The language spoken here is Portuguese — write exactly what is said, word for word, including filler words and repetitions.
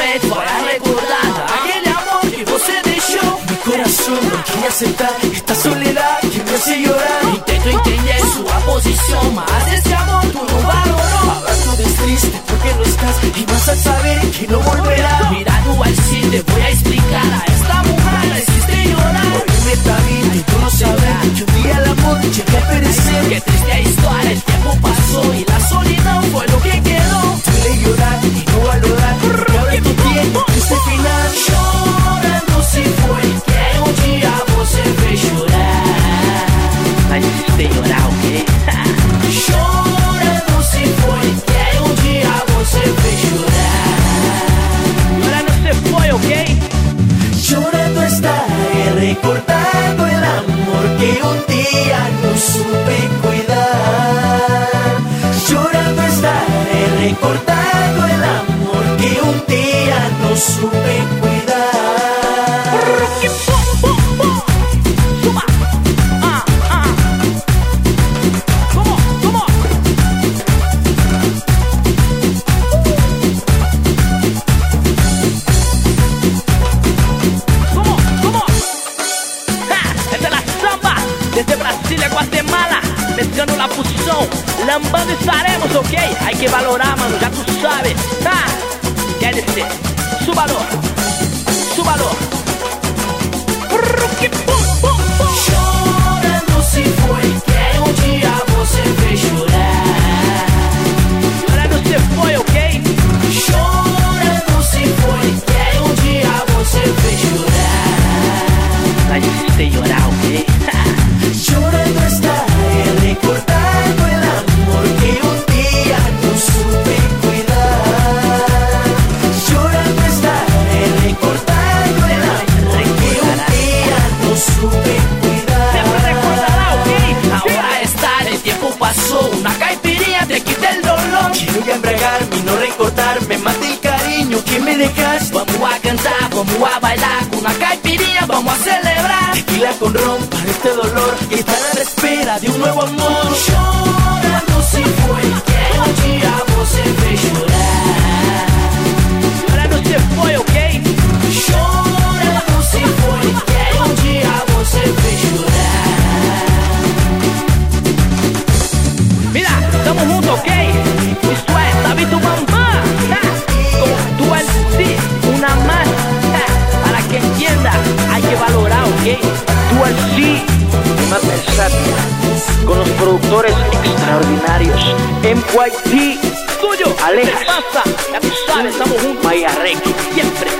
momento vai a recordar aquele amor que você deixou. Mi corazón no quiere aceptar esta soledad que me hace llorar. Intento entender sua posição, mas esse amor tu não valorou. Ahora tú ves triste porque no estás y vas a saber que no volverá. Mirando al sí te voy a explicar a esta mujer no existe llorar. Oíme también y tú no sabrás que un día el amor llegue a perecer. Qué triste historia, el tiempo pasó y la solidão fue lo que quedó. Duele llorar y no valorar y ahora tú tienes este final. Chorando se foi, que um dia você fez chorar. Mas existe llorar, ok? Chorando se foi, que um dia você fez chorar. Llorando se foi, ok? Llorando estaré recordando el amor que un día no supe cuidar. Llorando estaré recordando el amor que un día no supe cuidar. Suba! Ah, ah! Como, como? Como, como? Ja, esta é la samba desde Brasília, Guatemala, mezclando la fusión, lambando estaremos, ok? Hay que valorar, mano, já tu sabe. Ah, quer dizer, súbalo, súbalo. Chorando se foi, que um dia você fez chorar. Llorando se foi, ok? Chorando se foi, que um dia você fez chorar. Mas existe llorar, ok? Llorando estaré recordando el amor que un día no supe cuidar. Llorando estaré recordando el amor que un día no supe cuidar. Sempre recordará, ok? Ahora está, el tiempo pasó, una caipirinha te quita el dolor. Quiero ya embriagarme y no recordarme más del cariño que me dejaste. Vamos a cantar, vamos a bailar, con una caipirinha vamos a celebrar. Tequila con ron para este dolor que está a la espera de un nuevo amor. Chorando se foi, que um dia você fez chorar. Llorando se foi, ok? Chorando se foi, que um dia você fez chorar. Mira, estamos juntos, ok? Esto es David tu mamá, con tu el sí, una más, ja, para que entienda, hay que valorar, ok? Tu el sí, una versátil, con los productores extraordinarios, M Y T, tuyo, Alejas, pasa, ya tú sabes, estamos juntos, Maya Rex, siempre.